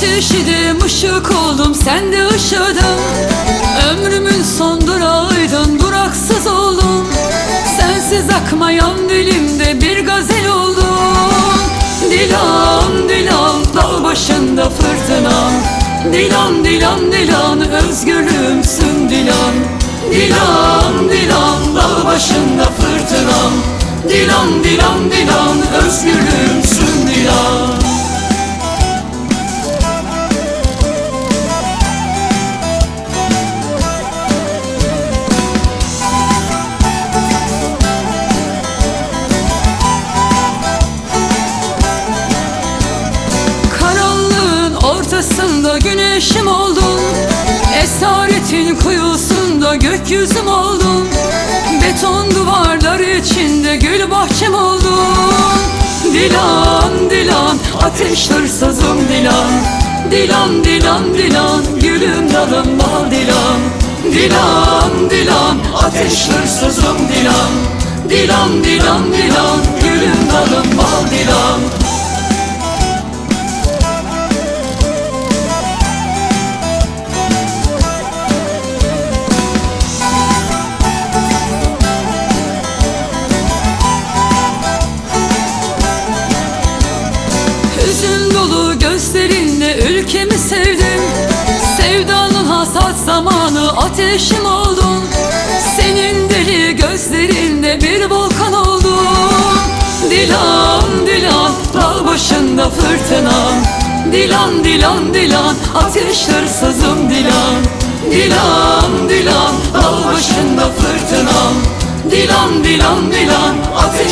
Ateşidim, ışık oldum, sen de ışıdın. Ömrümün son durağıydın, duraksız oldum. Sensiz akmayan dilimde bir gazel oldum. Dilan dilan, dağ başında fırtına. Dilan dilan dilan, özgürlüğümsün dilan. Dilan dilan, dağ başında fırtına. Dilan dilan dilan, özgürlüğümsün dilan. Ortasında güneşim oldun, esaretin kuyusunda gökyüzüm oldun. Beton duvarlar içinde gül bahçem oldun. Dilan dilan, ateş hırsızım dilan. Dilan dilan dilan, gülüm dalım bal dilan. Dilan dilan, ateş hırsızım dilan. Dilan dilan dilan, gülüm dalım bal dilan. Hüzün dolu gözlerinle ülkemi sevdim. Sevdanın hasat zamanı ateşim oldun. Senin deli gözlerinde bir volkan oldum. Dilan dilan, dağ başında fırtına. Dilan dilan dilan, ateş hırsızım dilan. Dilan dilan, dağ başında fırtına. Dilan dilan dilan, ateş